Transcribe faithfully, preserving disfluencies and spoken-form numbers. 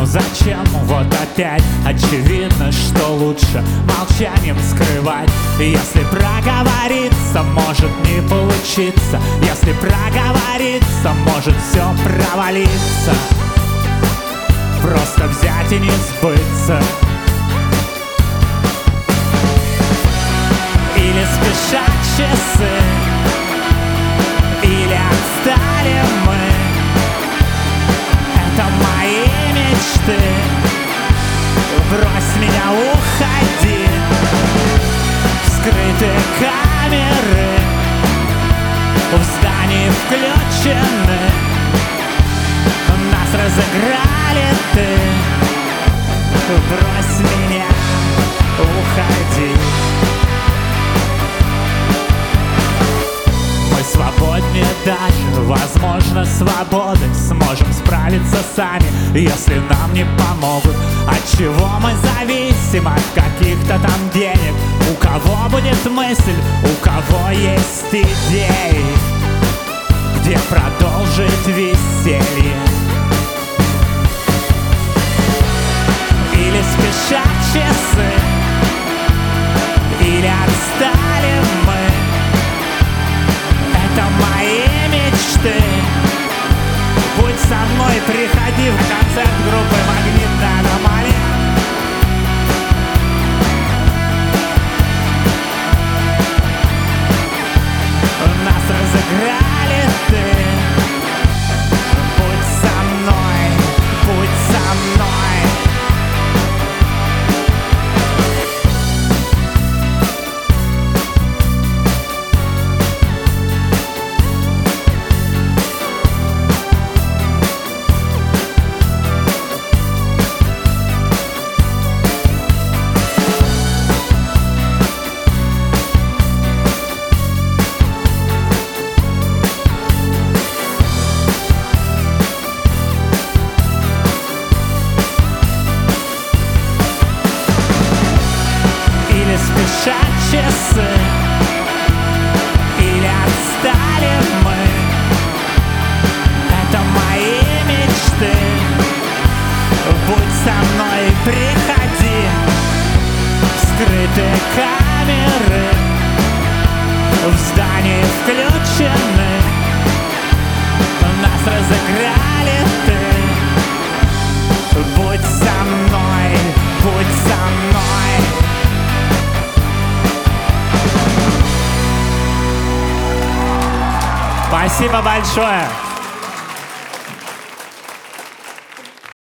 зачем вот опять? Очевидно, что лучше молчанием скрывать. Если проговориться, может не получиться. Если проговориться, может все провалиться. Просто взять и не сбыться. Или спешат часы, или отстали мы. Это мои мечты. Брось меня, уходи. Вскрытые камеры в здании включены. Нас разыграли, ты. Брось меня, уходи. Мы свободнее даже, возможно, свободой сможем справиться сами, если нам не помогут. От чего мы зависим? От каких-то там денег. У кого будет мысль, у кого есть идеи, где продолжить веселье. Или спешат часы, или отстали мы. Это мои мечты. Будь со мной, приходи в концерт группы «Магнитная аномалия». Нас разыграли, ты. Будь со мной, будь со мной. Спешат часы, или отстали мы. Это мои мечты. Будь со мной, приходи. Скрытые камеры в здании включены. Нас разыграли, ты. Будь со мной, будь со мной. Спасибо большое!